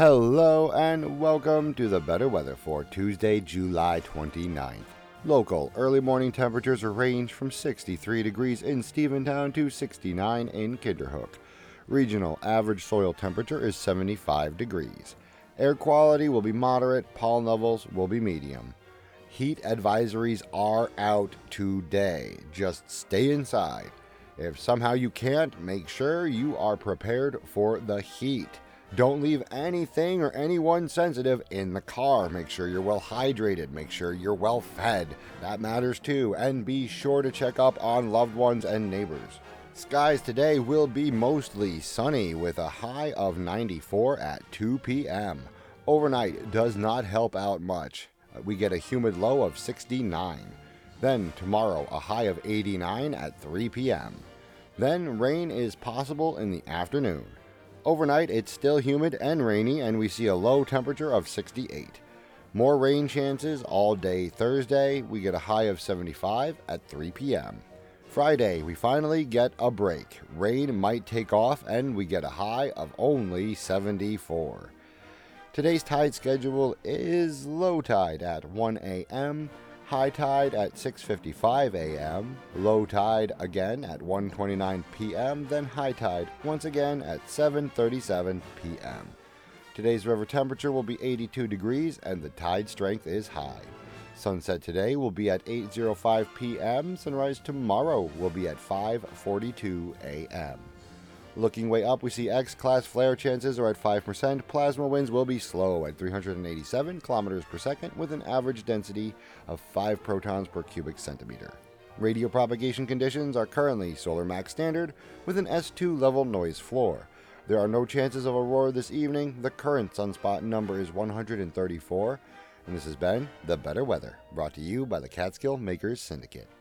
Hello and welcome to the better weather for Tuesday, July 29th. Local early morning temperatures range from 63 degrees in Stephentown to 69 in Kinderhook. Regional average soil temperature is 75 degrees. Air quality will be moderate, pollen levels will be medium. Heat advisories are out today. Just stay inside. If somehow you can't, make sure you are prepared for the heat. Don't leave anything or anyone sensitive in the car. Make sure you're well hydrated. Make sure you're well fed. That matters too. And be sure to check up on loved ones and neighbors. Skies today will be mostly sunny with a high of 94 at 2 p.m. Overnight does not help out much. We get a humid low of 69. Then tomorrow a high of 89 at 3 p.m. Then rain is possible in the afternoon. Overnight, it's still humid and rainy, and we see a low temperature of 68. More rain chances all day Thursday. We get a high of 75 at 3 p.m. Friday, we finally get a break. Rain might take off, and we get a high of only 74. Today's tide schedule is low tide at 1 a.m., high tide at 6:55 a.m., low tide again at 1:29 p.m., then high tide once again at 7:37 p.m. Today's river temperature will be 82 degrees and the tide strength is high. Sunset today will be at 8:05 p.m. Sunrise tomorrow will be at 5:42 a.m. Looking way up, we see X-class flare chances are at 5%. Plasma winds will be slow at 387 kilometers per second with an average density of 5 protons per cubic centimeter. Radio propagation conditions are currently Solar Max Standard with an S2 level noise floor. There are no chances of aurora this evening. The current sunspot number is 134. And this has been The Better Weather, brought to you by the Catskill Makers Syndicate.